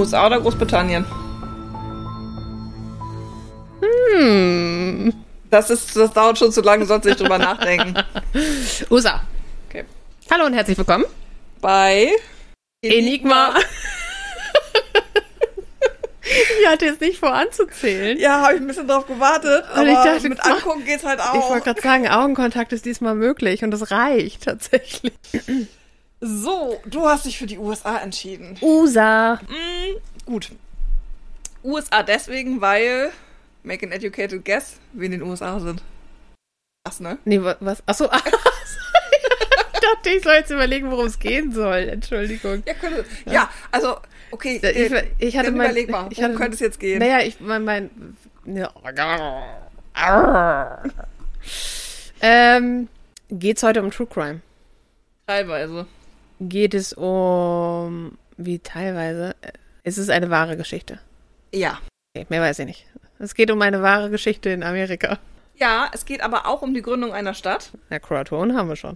USA oder Großbritannien? Das dauert schon zu lange, sonst nicht drüber nachdenken. USA. Okay. Hallo und herzlich willkommen Bei Enigma. Ich hatte jetzt nicht vor anzuzählen. Ja, habe ich ein bisschen drauf gewartet, Und ich aber dachte, mit Angucken geht's halt auch. Ich wollte gerade sagen, Augenkontakt ist diesmal möglich und das reicht tatsächlich. So, du hast dich für die USA entschieden. USA. Gut. USA deswegen, weil, make an educated guess, wir in den USA sind. Krass, ne? Nee, was? Achso. Ich dachte, ich soll jetzt überlegen, worum es gehen soll. Entschuldigung. Ja, also, okay, Ich hatte mein, überleg mal, worum könnte es jetzt gehen? Naja, geht's heute um True Crime? Teilweise. Geht es um... Wie teilweise? Ist es eine wahre Geschichte? Ja. Okay, mehr weiß ich nicht. Es geht um eine wahre Geschichte in Amerika. Ja, es geht aber auch um die Gründung einer Stadt. Na, Croatoan haben wir schon.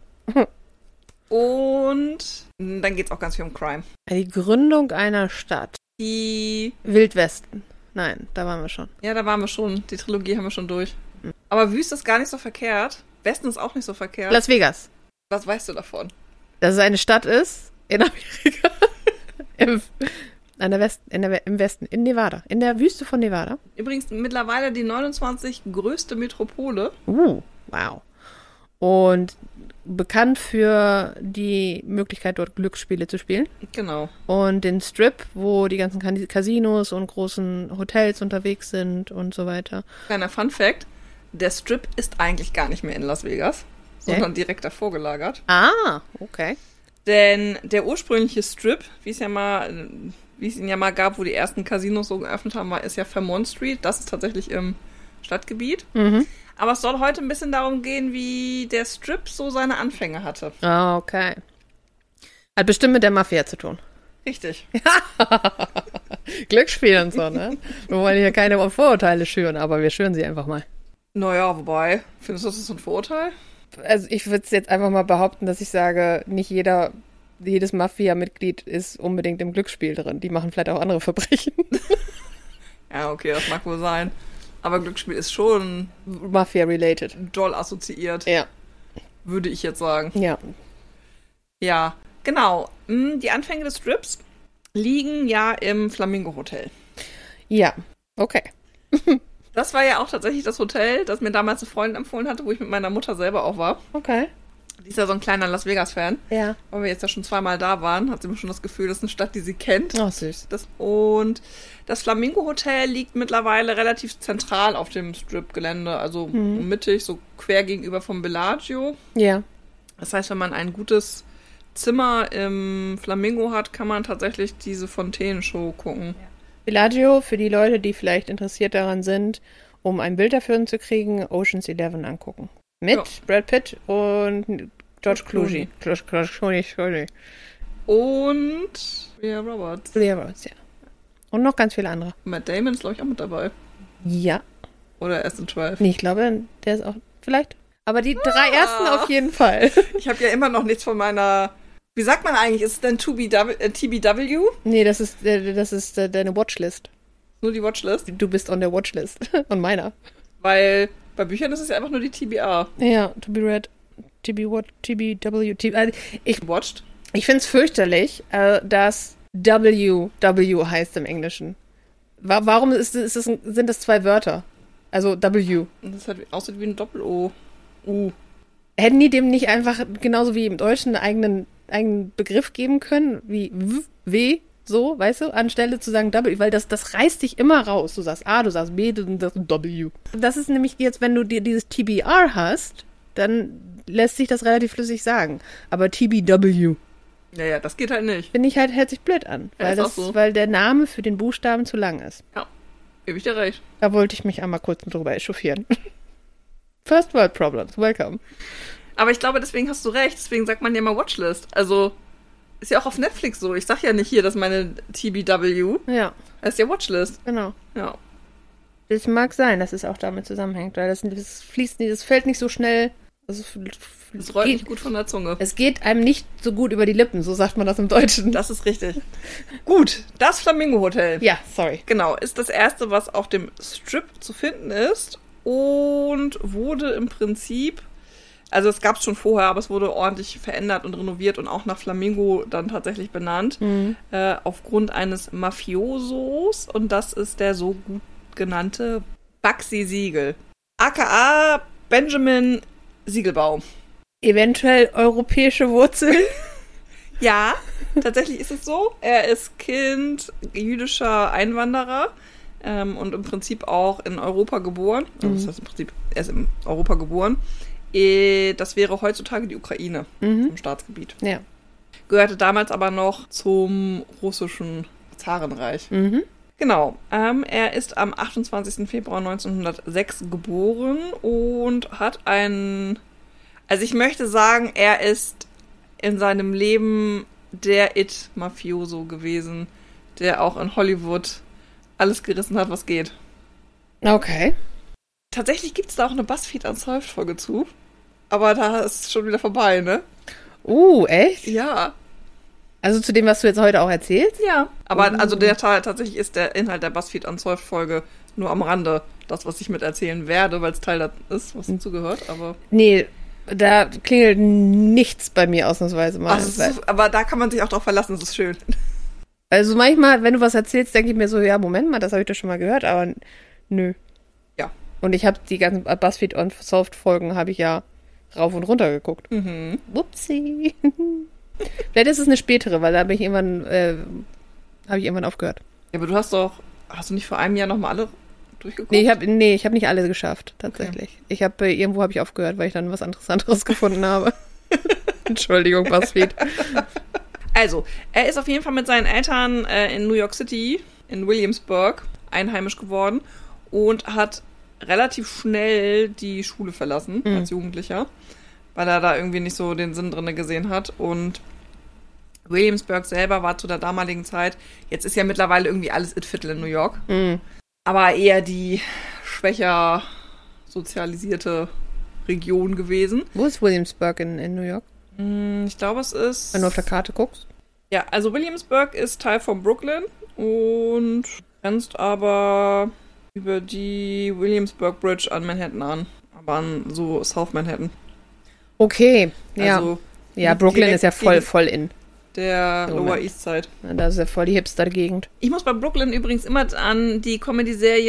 Und dann geht's auch ganz viel um Crime. Die Gründung einer Stadt. Die... Wildwesten. Nein, da waren wir schon. Ja, da waren wir schon. Die Trilogie haben wir schon durch. Aber Wüste ist gar nicht so verkehrt. Westen ist auch nicht so verkehrt. Las Vegas. Was weißt du davon? Dass es eine Stadt ist in Amerika. Im Westen, in Nevada. In der Wüste von Nevada. Übrigens mittlerweile die 29 größte Metropole. Wow. Und bekannt für die Möglichkeit, dort Glücksspiele zu spielen. Genau. Und den Strip, wo die ganzen Casinos und großen Hotels unterwegs sind und so weiter. Kleiner Fun-Fact, der Strip ist eigentlich gar nicht mehr in Las Vegas, sondern direkt davor gelagert. Ah, okay. Denn der ursprüngliche Strip, wie es ihn ja mal gab, wo die ersten Casinos so geöffnet haben, ist ja Fairmont Street. Das ist tatsächlich im Stadtgebiet. Aber es soll heute ein bisschen darum gehen, wie der Strip so seine Anfänge hatte. Ah, okay. Hat bestimmt mit der Mafia zu tun. Richtig. Glücksspiel und so, ne? Wir wollen hier keine Vorurteile schüren, aber wir schüren sie einfach mal. Naja, wobei, findest du, das ist ein Vorurteil? Also ich würde es jetzt einfach mal behaupten, dass ich sage, nicht jedes Mafia-Mitglied ist unbedingt im Glücksspiel drin. Die machen vielleicht auch andere Verbrechen. Ja, okay, das mag wohl sein. Aber Glücksspiel ist schon Mafia-related. doll assoziiert. Ja. Würde ich jetzt sagen. Ja. Ja, genau. Die Anfänge des Strips liegen ja im Flamingo Hotel. Ja, okay. Das war ja auch tatsächlich das Hotel, das mir damals eine Freundin empfohlen hatte, wo ich mit meiner Mutter selber auch war. Okay. Die ist ja so ein kleiner Las Vegas-Fan. Ja. Weil wir jetzt ja schon zweimal da waren, hat sie mir schon das Gefühl, das ist eine Stadt, die sie kennt. Oh, süß. Und das Flamingo Hotel liegt mittlerweile relativ zentral auf dem Strip-Gelände, also mittig, so quer gegenüber vom Bellagio. Ja. Das heißt, wenn man ein gutes Zimmer im Flamingo hat, kann man tatsächlich diese Fontänenshow gucken. Ja. Bellagio, für die Leute, die vielleicht interessiert daran sind, um ein Bild dafür zu kriegen, Ocean's 11 angucken. Mit Brad Pitt und George Clooney. Und Julia Roberts. Julia Roberts, ja. Und noch ganz viele andere. Matt Damon ist, glaube ich, auch mit dabei. Ja. Oder erst in 12. Nee, ich glaube, der ist auch, vielleicht. Aber die drei ersten auf jeden Fall. Ich habe ja immer noch nichts von meiner... Wie sagt man eigentlich? Ist es denn TBW? Nee, das ist deine Watchlist. Nur die Watchlist? Du bist on der Watchlist. On meiner. Weil bei Büchern ist es ja einfach nur die TBR. Ja, to be read, TBW, Watched? Ich finde es fürchterlich, dass WW heißt im Englischen. Warum sind das zwei Wörter? Also W. Das aussieht wie ein Doppel-O. Hätten die dem nicht einfach, genauso wie im Deutschen, einen eigenen Begriff geben können, wie W, so, weißt du, anstelle zu sagen W, weil das reißt dich immer raus. Du sagst A, du sagst B, du sagst W. Das ist nämlich jetzt, wenn du dir dieses TBR hast, dann lässt sich das relativ flüssig sagen. Aber TBW. Ja, das geht halt nicht. Finde ich halt, hört sich blöd an, weil der Name für den Buchstaben zu lang ist. Ja, gebe ich dir recht. Da wollte ich mich einmal kurz drüber echauffieren. First World Problems, welcome. Aber ich glaube, deswegen hast du recht. Deswegen sagt man ja mal Watchlist. Also, ist ja auch auf Netflix so. Ich sag ja nicht hier, dass meine TBW. Ja. Das ist ja Watchlist. Genau. Ja. Das mag sein, dass es auch damit zusammenhängt, weil das fällt nicht so schnell Also, Es rollt nicht gut von der Zunge. Es geht einem nicht so gut über die Lippen, so sagt man das im Deutschen. Das ist richtig. Gut, das Flamingo Hotel. Ja, sorry. Genau, ist das erste, was auf dem Strip zu finden ist und wurde im Prinzip, also es gab es schon vorher, aber es wurde ordentlich verändert und renoviert und auch nach Flamingo dann tatsächlich benannt, aufgrund eines Mafiosos, und das ist der so gut genannte Bugsy Siegel, aka Benjamin Siegelbaum. Eventuell europäische Wurzeln. Ja, tatsächlich ist es so. Er ist Kind jüdischer Einwanderer und im Prinzip auch in Europa geboren. Also das heißt im Prinzip, er ist in Europa geboren. Das wäre heutzutage die Ukraine, im Staatsgebiet. Ja. Gehörte damals aber noch zum russischen Zarenreich. Genau. Er ist am 28. Februar 1906 geboren und hat also ich möchte sagen, er ist in seinem Leben der It-Mafioso gewesen, der auch in Hollywood alles gerissen hat, was geht. Okay. Tatsächlich gibt es da auch eine BuzzFeed Unsolved-Folge zu, aber da ist es schon wieder vorbei, ne? Echt? Ja. Also zu dem, was du jetzt heute auch erzählst? Ja. Aber also der Teil, tatsächlich ist der Inhalt der BuzzFeed Unsolved-Folge nur am Rande das, was ich miterzählen werde, weil es Teil das ist, was dazugehört, aber... Nee, da klingelt nichts bei mir ausnahmsweise mal. Aber da kann man sich auch drauf verlassen, das ist schön. Also manchmal, wenn du was erzählst, denke ich mir so, ja, Moment mal, das habe ich doch schon mal gehört, aber nö. Ja. Und ich habe die ganzen BuzzFeed Unsolved-Folgen habe ich ja rauf und runter geguckt. Wupsi. Vielleicht ist es eine spätere, weil da habe ich irgendwann aufgehört. Ja, aber hast du nicht vor einem Jahr nochmal alle durchgeguckt? Nee, ich habe nicht alle geschafft, tatsächlich. Okay. Irgendwo habe ich aufgehört, weil ich dann was anderes gefunden habe. Entschuldigung, BuzzFeed. Also, er ist auf jeden Fall mit seinen Eltern in New York City, in Williamsburg, einheimisch geworden und hat relativ schnell die Schule verlassen als Jugendlicher, weil er da irgendwie nicht so den Sinn drin gesehen hat. Und Williamsburg selber war zu der damaligen Zeit, jetzt ist ja mittlerweile irgendwie alles It-Viertel in New York, aber eher die schwächer sozialisierte Region gewesen. Wo ist Williamsburg in New York? Ich glaube, es ist... Wenn du auf der Karte guckst. Ja, also Williamsburg ist Teil von Brooklyn und grenzt aber über die Williamsburg Bridge an Manhattan an. Aber an so South Manhattan. Okay, ja. Also ja, Brooklyn ist ja voll in. Der Lower East Side. Ja, das ist ja voll die Hipster-Gegend. Ich muss bei Brooklyn übrigens immer an die Comedy-Serie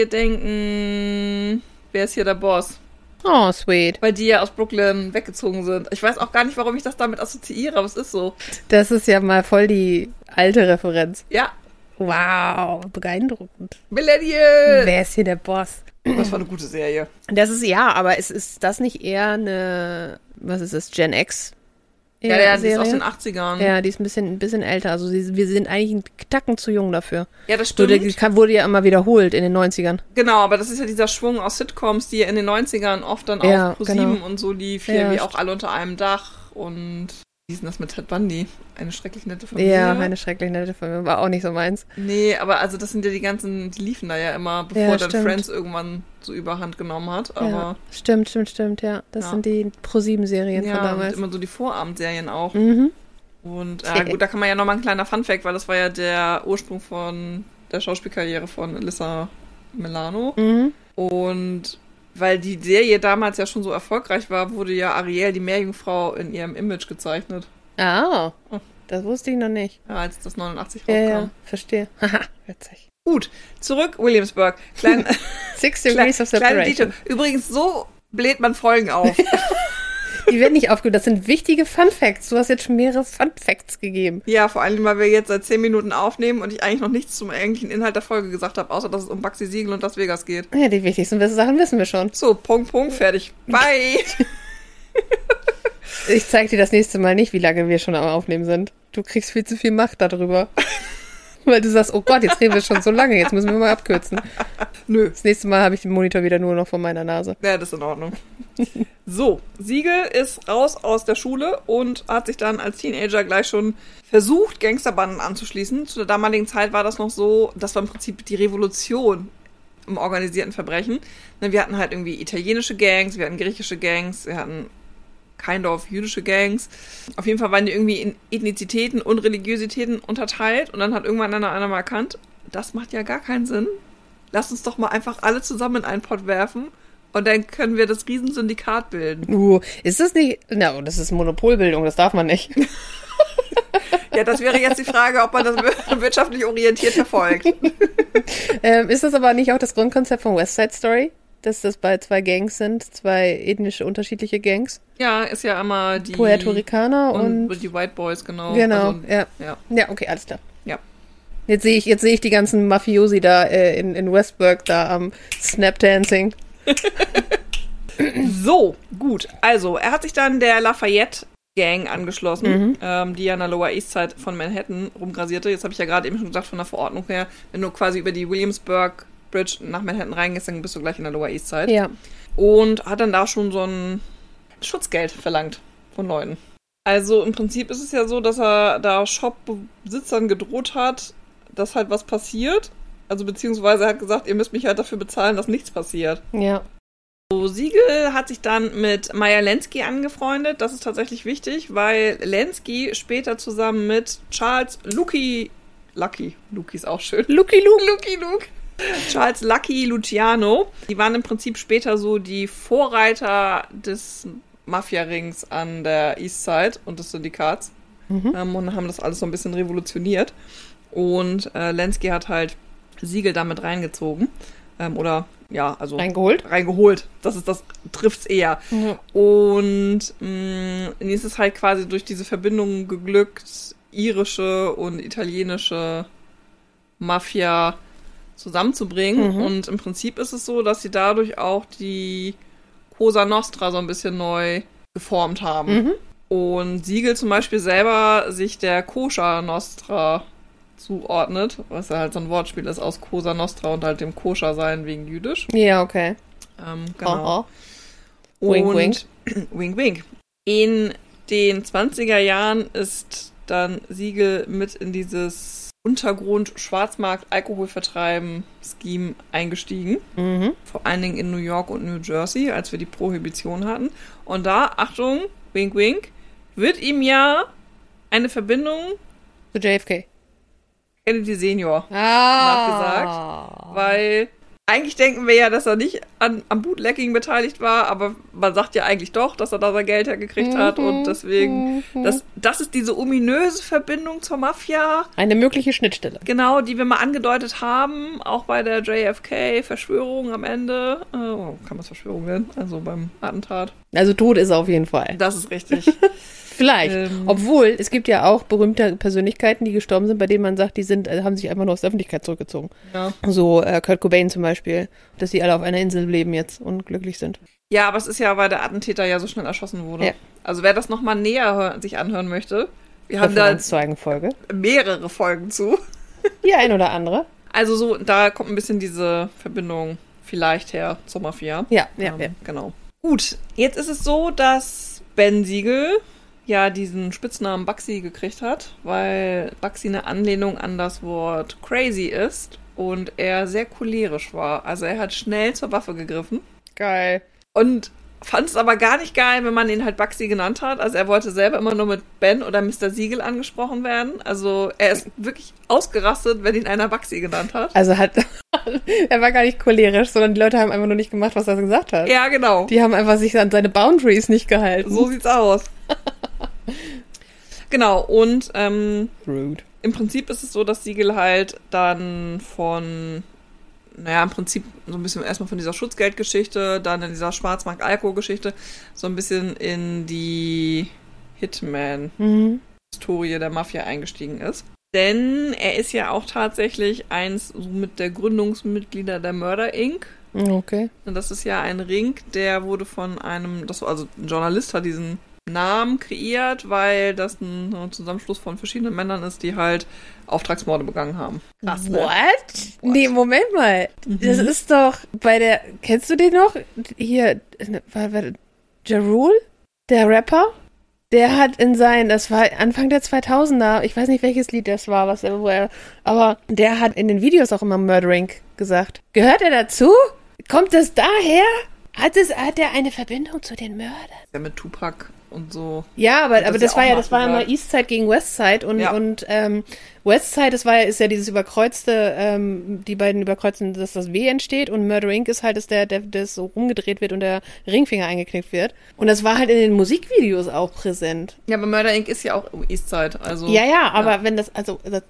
denken, wer ist hier der Boss? Oh, sweet. Weil die ja aus Brooklyn weggezogen sind. Ich weiß auch gar nicht, warum ich das damit assoziiere, aber es ist so. Das ist ja mal voll die alte Referenz. Ja. Wow, beeindruckend. Millennial! Wer ist hier der Boss? Das war eine gute Serie. Das ist, ja, aber ist das nicht eher eine, was ist das, Gen X? Ja, die ist aus den 80ern. Ja, die ist ein bisschen älter. Also wir sind eigentlich einen Tacken zu jung dafür. Ja, das stimmt. Die wurde ja immer wiederholt in den 90ern. Genau, aber das ist ja dieser Schwung aus Sitcoms, die ja in den 90ern oft dann auf ProSieben und so lief, hier wie auch Alle unter einem Dach und wie ist denn das mit Ted Bundy? Eine schrecklich nette Familie. Ja, eine schrecklich nette Familie, war auch nicht so meins. Nee, aber also das sind ja die liefen da ja immer, bevor dann Friends irgendwann so überhand genommen hat. Aber ja, stimmt, ja. Das sind die ProSieben-Serien von damals. Und immer so die Vorabendserien auch. Und gut, da kann man ja nochmal ein kleiner Funfact, weil das war ja der Ursprung von der Schauspielkarriere von Alyssa Milano. Und weil die Serie damals ja schon so erfolgreich war, wurde ja Ariel, die Meerjungfrau, in ihrem Image gezeichnet. Ah, das wusste ich noch nicht. Ja, als das 89 rauskam. Ja, verstehe. Haha, witzig. Gut, zurück, Williamsburg. 6 Degrees of Separation. Übrigens, so bläht man Folgen auf. Die werden nicht aufgehört. Das sind wichtige Fun Facts. Du hast jetzt schon mehrere Fun Facts gegeben. Ja, vor allem, weil wir jetzt seit 10 Minuten aufnehmen und ich eigentlich noch nichts zum eigentlichen Inhalt der Folge gesagt habe, außer dass es um Bugsy Siegel und Las Vegas geht. Ja, die wichtigsten Sachen wissen wir schon. So, Punkt, fertig. Bye! Ich zeig dir das nächste Mal nicht, wie lange wir schon am Aufnehmen sind. Du kriegst viel zu viel Macht darüber. Weil du sagst, oh Gott, jetzt reden wir schon so lange, jetzt müssen wir mal abkürzen. Nö. Das nächste Mal habe ich den Monitor wieder nur noch vor meiner Nase. Ja, das ist in Ordnung. So, Siegel ist raus aus der Schule und hat sich dann als Teenager gleich schon versucht, Gangsterbanden anzuschließen. Zu der damaligen Zeit war das noch so, das war im Prinzip die Revolution im organisierten Verbrechen. Wir hatten halt irgendwie italienische Gangs, wir hatten griechische Gangs, wir hatten jüdische Gangs. Auf jeden Fall waren die irgendwie in Ethnizitäten und Religiositäten unterteilt und dann hat irgendwann einer mal erkannt, das macht ja gar keinen Sinn. Lass uns doch mal einfach alle zusammen in einen Pott werfen und dann können wir das Riesensyndikat bilden. Ist das nicht... Na, das ist Monopolbildung, das darf man nicht. Ja, das wäre jetzt die Frage, ob man das wirtschaftlich orientiert verfolgt. Ist das aber nicht auch das Grundkonzept von West Side Story? Dass das bei 2 Gangs sind, 2 ethnische unterschiedliche Gangs? Ja, ist ja immer die... Puerto Ricaner und die White Boys, genau. Genau, also, ja. Ja, okay, alles klar. Ja. Jetzt sehe ich die ganzen Mafiosi da in Westburg da am Snapdancing. So, gut. Also, er hat sich dann der Lafayette Gang angeschlossen, die ja in der Lower East Side von Manhattan rumgrasierte. Jetzt habe ich ja gerade eben schon gesagt, von der Verordnung her, wenn du quasi über die Williamsburg Bridge nach Manhattan reingehst, dann bist du gleich in der Lower East Side. Ja. Und hat dann da schon so ein Schutzgeld verlangt von Leuten. Also im Prinzip ist es ja so, dass er da Shop-Besitzern gedroht hat, dass halt was passiert. Also beziehungsweise er hat gesagt, ihr müsst mich halt dafür bezahlen, dass nichts passiert. Ja. So, Siegel hat sich dann mit Meyer Lansky angefreundet. Das ist tatsächlich wichtig, weil Lansky später zusammen mit Charles Lucky ist auch schön. Lucky Luke. Charles Lucky Luciano. Die waren im Prinzip später so die Vorreiter des Mafia-Rings an der East Side und des Syndikats. Und haben das alles so ein bisschen revolutioniert. Und Lansky hat halt Siegel damit reingezogen. Reingeholt. Das trifft's eher. Ja. Und mir ist es halt quasi durch diese Verbindung geglückt, irische und italienische Mafia zusammenzubringen. Und im Prinzip ist es so, dass sie dadurch auch die Cosa Nostra so ein bisschen neu geformt haben. Und Siegel zum Beispiel selber sich der Kosher Nostra zuordnet, was ja halt so ein Wortspiel ist aus Cosa Nostra und halt dem Koscher sein wegen jüdisch. Ja, okay. Genau. Wink, wink. Wink, wink. In den 20er Jahren ist dann Siegel mit in dieses Untergrund-Schwarzmarkt-Alkoholvertreiben-Scheme eingestiegen. Vor allen Dingen in New York und New Jersey, als wir die Prohibition hatten. Und da, Achtung, wink, wink, wird ihm ja eine Verbindung zu JFK. Kennedy Senior nachgesagt, weil eigentlich denken wir ja, dass er nicht am Bootlegging beteiligt war, aber man sagt ja eigentlich doch, dass er da sein Geld hergekriegt hat und deswegen, das ist diese ominöse Verbindung zur Mafia. Eine mögliche Schnittstelle. Genau, die wir mal angedeutet haben, auch bei der JFK-Verschwörung am Ende. Kann man es Verschwörung nennen? Also beim Attentat. Also tot ist er auf jeden Fall. Das ist richtig. Vielleicht. Obwohl, es gibt ja auch berühmte Persönlichkeiten, die gestorben sind, bei denen man sagt, haben sich einfach nur aus der Öffentlichkeit zurückgezogen. Ja. So Kurt Cobain zum Beispiel, dass sie alle auf einer Insel leben jetzt und glücklich sind. Ja, aber es ist ja, weil der Attentäter ja so schnell erschossen wurde. Ja. Also wer das nochmal näher sich anhören möchte, wir haben da mehrere Folgen zu. Die ein oder andere. Also so, da kommt ein bisschen diese Verbindung vielleicht her zur Mafia. Ja. Genau. Gut, jetzt ist es so, dass Ben Siegel ja diesen Spitznamen Bugsy gekriegt hat, weil Bugsy eine Anlehnung an das Wort crazy ist und er sehr cholerisch war. Also er hat schnell zur Waffe gegriffen. Geil. Und fand es aber gar nicht geil, wenn man ihn halt Bugsy genannt hat. Also er wollte selber immer nur mit Ben oder Mr. Siegel angesprochen werden. Also er ist wirklich ausgerastet, wenn ihn einer Bugsy genannt hat. Also er war gar nicht cholerisch, sondern die Leute haben einfach nur nicht gemacht, was er gesagt hat. Ja, genau. Die haben einfach sich an seine Boundaries nicht gehalten. So sieht's aus. Genau, und Rude. Im Prinzip ist es so, dass Siegel halt dann im Prinzip so ein bisschen erstmal von dieser Schutzgeldgeschichte, dann in dieser Schwarzmarkt-Alkohol-Geschichte, so ein bisschen in die Hitman-Historie der Mafia eingestiegen ist. Denn er ist ja auch tatsächlich eins mit der Gründungsmitglieder der Murder Inc. Okay. Und das ist ja ein Ring, der wurde von ein Journalist hat diesen Namen kreiert, weil das ein Zusammenschluss von verschiedenen Männern ist, die halt Auftragsmorde begangen haben. Krass, ne? What? Nee, Moment mal. Das ist doch kennst du den noch? Hier, Ja Rule, der Rapper, der hat das war Anfang der 2000er, ich weiß nicht, welches Lied das war, aber der hat in den Videos auch immer Murdering gesagt. Gehört er dazu? Kommt das daher? Hat er eine Verbindung zu den Mördern? Ja, mit Tupac und so. Ja, aber das war ja mal immer Eastside gegen Westside und Westside, ist ja dieses überkreuzte, die beiden überkreuzen, dass das W entsteht und Murder Inc. ist halt, dass das so rumgedreht wird und der Ringfinger eingeknickt wird. Und das war halt in den Musikvideos auch präsent. Ja, aber Murder Inc. ist ja auch Eastside, also. Ja, aber wenn das,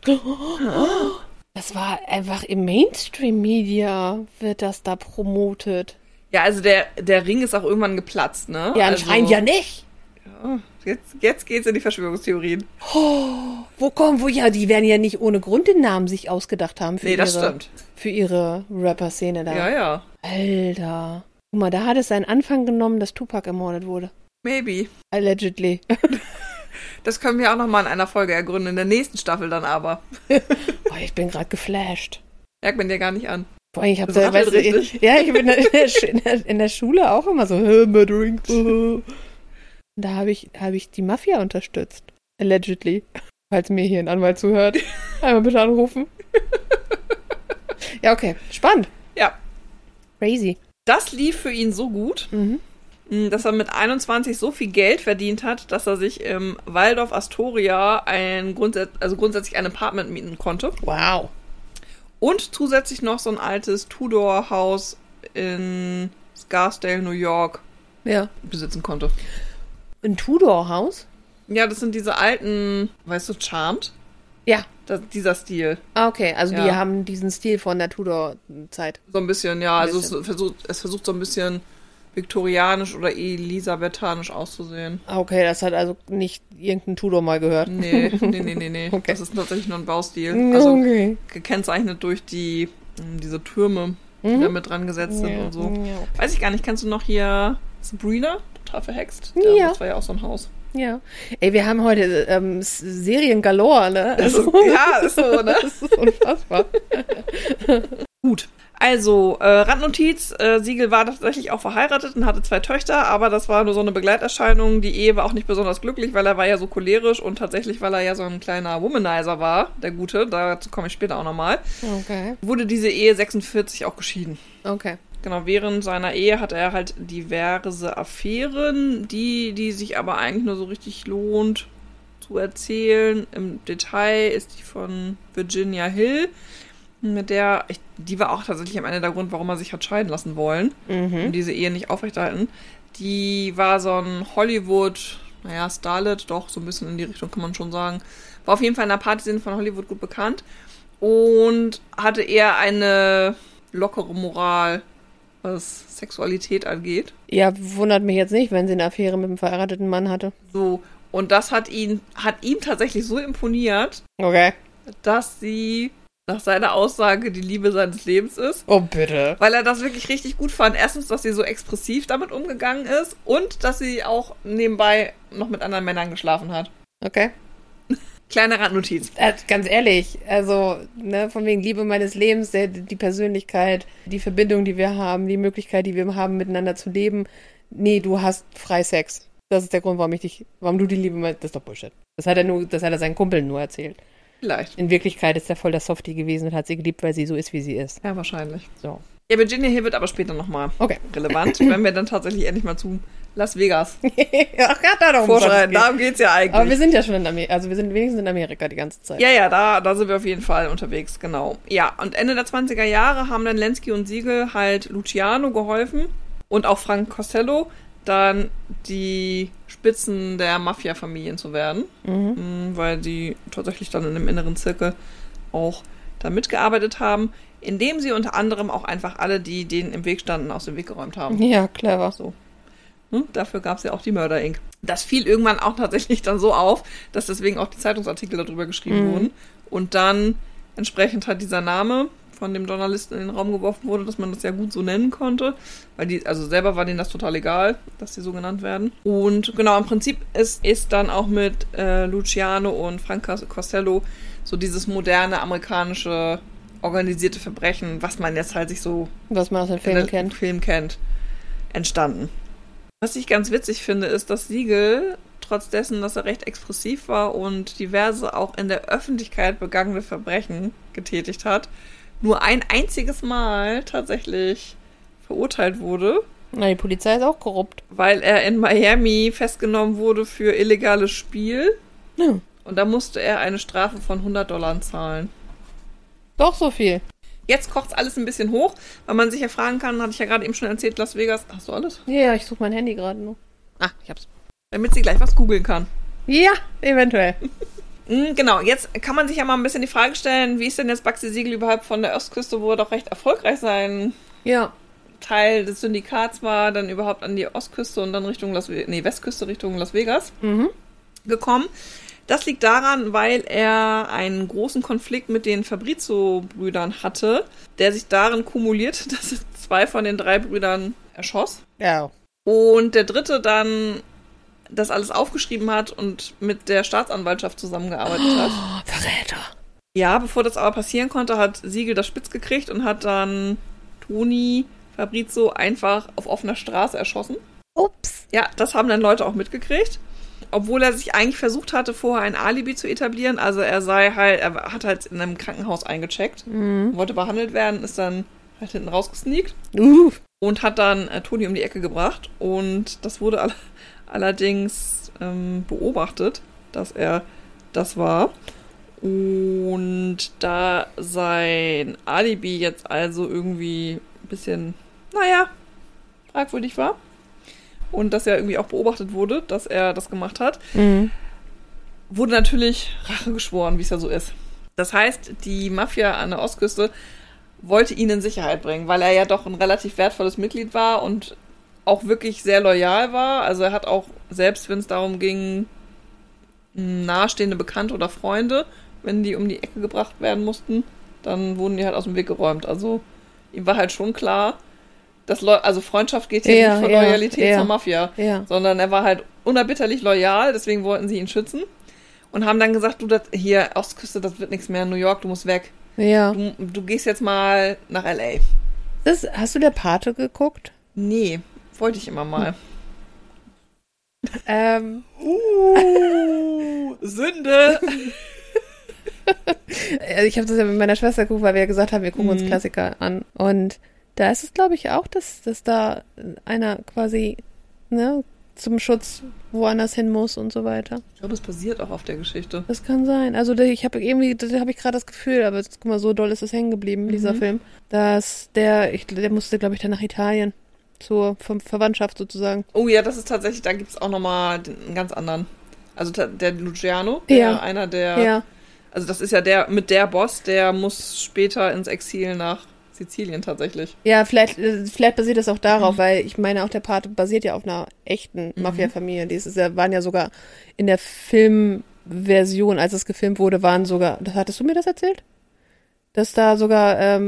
das war einfach im Mainstream-Media wird das da promotet. Ja, also der Ring ist auch irgendwann geplatzt, ne? Ja, anscheinend ja nicht. Ja, jetzt geht's in die Verschwörungstheorien. Die werden ja nicht ohne Grund den Namen sich ausgedacht haben das stimmt. Für ihre Rapper-Szene da. Ja. Alter. Guck mal, da hat es seinen Anfang genommen, dass Tupac ermordet wurde. Maybe. Allegedly. Das können wir auch nochmal in einer Folge ergründen, in der nächsten Staffel dann aber. Ich bin gerade geflasht. Merkt man dir gar nicht an. Boah, ich bin in der Schule auch immer so, Murdering. Da habe ich die Mafia unterstützt. Allegedly. Falls mir hier ein Anwalt zuhört. Einmal bitte anrufen. Ja, okay. Spannend. Ja. Crazy. Das lief für ihn so gut, dass er mit 21 so viel Geld verdient hat, dass er sich im Waldorf Astoria grundsätzlich ein Apartment mieten konnte. Wow. Und zusätzlich noch so ein altes Tudor-Haus in Scarsdale, New York, besitzen konnte. Ein Tudor-Haus? Ja, das sind diese alten, weißt du, Charmed? Ja. Dieser Stil. Ah, okay. Also die haben diesen Stil von der Tudor-Zeit. So ein bisschen, ja. Also es versucht so ein bisschen viktorianisch oder elisabethanisch auszusehen. Okay, das hat also nicht irgendein Tudor mal gehört. Nee. Okay. Das ist tatsächlich nur ein Baustil. Also gekennzeichnet durch diese Türme, die da mit dran gesetzt sind und so. Ja. Weiß ich gar nicht, kennst du noch hier Sabrina? Total verhext. Ja. Das war ja auch so ein Haus. Ja. Ey, wir haben heute Serien galore, ne? Also, ist so, ne? Das ist unfassbar. Gut. Also, Randnotiz, Siegel war tatsächlich auch verheiratet und hatte 2 Töchter, aber das war nur so eine Begleiterscheinung. Die Ehe war auch nicht besonders glücklich, weil er war ja so cholerisch und tatsächlich, weil er ja so ein kleiner Womanizer war, der Gute, dazu komme ich später auch nochmal, wurde diese Ehe 46 auch geschieden. Okay. Genau, während seiner Ehe hatte er halt diverse Affären, die sich aber eigentlich nur so richtig lohnt zu erzählen. Im Detail ist die von Virginia Hill, mit der, die war auch tatsächlich am Ende der Grund, warum er sich hat scheiden lassen wollen, um diese Ehe nicht aufrechterhalten. Die war so ein Hollywood, Starlet, doch, so ein bisschen in die Richtung kann man schon sagen. War auf jeden Fall in der Partyszene von Hollywood gut bekannt und hatte eher eine lockere Moral, was Sexualität angeht. Ja, wundert mich jetzt nicht, wenn sie eine Affäre mit einem verheirateten Mann hatte. So, und das hat ihm tatsächlich so imponiert, dass sie nach seiner Aussage die Liebe seines Lebens ist. Oh, bitte. Weil er das wirklich richtig gut fand. Erstens, dass sie so expressiv damit umgegangen ist und dass sie auch nebenbei noch mit anderen Männern geschlafen hat. Okay. Kleine Randnotiz. Ganz ehrlich, also von wegen Liebe meines Lebens, die Persönlichkeit, die Verbindung, die wir haben, die Möglichkeit, die wir haben, miteinander zu leben. Nee, du hast frei Sex. Das ist der Grund, warum du die Liebe meinst. Das ist doch Bullshit. Das hat er seinen Kumpeln nur erzählt. Vielleicht. In Wirklichkeit ist er voll der Softie gewesen und hat sie geliebt, weil sie so ist, wie sie ist. Ja, wahrscheinlich. So. Ja, Virginia Hill wird aber später nochmal relevant, wenn wir dann tatsächlich endlich mal zu Las Vegas vorschreiten. Darum geht's ja eigentlich. Aber wir sind ja schon in Amerika, also wir sind wenigstens in Amerika die ganze Zeit. Ja, da sind wir auf jeden Fall unterwegs, genau. Ja, und Ende der 20er Jahre haben dann Lansky und Siegel halt Luciano geholfen und auch Frank Costello, dann die Spitzen der Mafia-Familien zu werden, weil die tatsächlich dann in dem inneren Zirkel auch da mitgearbeitet haben, indem sie unter anderem auch einfach alle, die denen im Weg standen, aus dem Weg geräumt haben. Ja, clever. So. Dafür gab es ja auch die Murder Inc. Das fiel irgendwann auch tatsächlich dann so auf, dass deswegen auch die Zeitungsartikel darüber geschrieben wurden. Und dann entsprechend hat dieser Name von dem Journalisten in den Raum geworfen wurde, dass man das ja gut so nennen konnte, weil selber war denen das total egal, dass die so genannt werden. Und genau, im Prinzip ist dann auch mit Luciano und Frank Costello so dieses moderne amerikanische organisierte Verbrechen, was man jetzt halt was man aus den Filmen kennt, entstanden. Was ich ganz witzig finde, ist, dass Siegel, trotz dessen, dass er recht expressiv war und diverse auch in der Öffentlichkeit begangene Verbrechen getätigt hat, nur ein einziges Mal tatsächlich verurteilt wurde. Na, die Polizei ist auch korrupt. weil er in Miami festgenommen wurde für illegales Spiel. Ja. Und da musste er eine Strafe von $100 zahlen. Doch so viel. Jetzt kocht es alles ein bisschen hoch, weil man sich ja fragen kann, hatte ich ja gerade eben schon erzählt, Las Vegas. Hast du alles? Ja, ich suche mein Handy gerade nur. Ah, ich hab's. Damit sie gleich was googeln kann. Ja, eventuell. Genau, jetzt kann man sich ja mal ein bisschen die Frage stellen, wie ist denn jetzt Bugsy Siegel überhaupt von der Ostküste, wo er doch recht erfolgreich sein Ja. Teil des Syndikats war, dann überhaupt an die Ostküste und dann Richtung Westküste Richtung Las Vegas gekommen. Das liegt daran, weil er einen großen Konflikt mit den Fabrizio-Brüdern hatte, der sich darin kumuliert, dass er 2 von den 3 Brüdern erschoss. Ja. Und der dritte dann das alles aufgeschrieben hat und mit der Staatsanwaltschaft zusammengearbeitet hat. Oh, Verräter. Ja, bevor das aber passieren konnte, hat Siegel das spitz gekriegt und hat dann Toni Fabrizio einfach auf offener Straße erschossen. Ups. Ja, das haben dann Leute auch mitgekriegt. Obwohl er sich eigentlich versucht hatte, vorher ein Alibi zu etablieren. Also er hat halt in einem Krankenhaus eingecheckt, wollte behandelt werden, ist dann halt hinten rausgesneakt und hat dann Toni um die Ecke gebracht. Und das wurde allerdings beobachtet, dass er das war. Und da sein Alibi jetzt also irgendwie ein bisschen, fragwürdig war und dass er irgendwie auch beobachtet wurde, dass er das gemacht hat, wurde natürlich Rache geschworen, wie es ja so ist. Das heißt, die Mafia an der Ostküste wollte ihn in Sicherheit bringen, weil er ja doch ein relativ wertvolles Mitglied war und auch wirklich sehr loyal war. Also er hat auch, selbst wenn es darum ging, nahestehende Bekannte oder Freunde, wenn die um die Ecke gebracht werden mussten, dann wurden die halt aus dem Weg geräumt. Also ihm war halt schon klar, dass also Freundschaft geht hier nicht von Loyalität zur Mafia, sondern er war halt unerbitterlich loyal, deswegen wollten sie ihn schützen und haben dann gesagt, du, das hier, Ostküste, das wird nichts mehr, New York, du musst weg. Ja. Du gehst jetzt mal nach L.A. Hast du der Pate geguckt? Nee, wollte ich immer mal. Sünde! Ich habe das ja mit meiner Schwester geguckt, weil wir ja gesagt haben, wir gucken uns Klassiker an. Und da ist es, glaube ich, auch, dass da einer quasi zum Schutz woanders hin muss und so weiter. Ich glaube, es basiert auch auf der Geschichte. Das kann sein. Also da habe ich gerade das Gefühl, aber guck mal, so doll ist es hängen geblieben, dieser Film, dass der musste, glaube ich, dann nach Italien. Zur Verwandtschaft sozusagen. Oh ja, das ist tatsächlich, da gibt es auch nochmal einen ganz anderen. Also der Luciano, einer der... Ja. Also das ist ja der Boss, der muss später ins Exil nach Sizilien tatsächlich. Ja, vielleicht basiert das auch darauf, weil ich meine, auch der Pate basiert ja auf einer echten Mafia-Familie. Waren ja sogar in der Filmversion, als es gefilmt wurde, hattest du mir das erzählt? Dass da sogar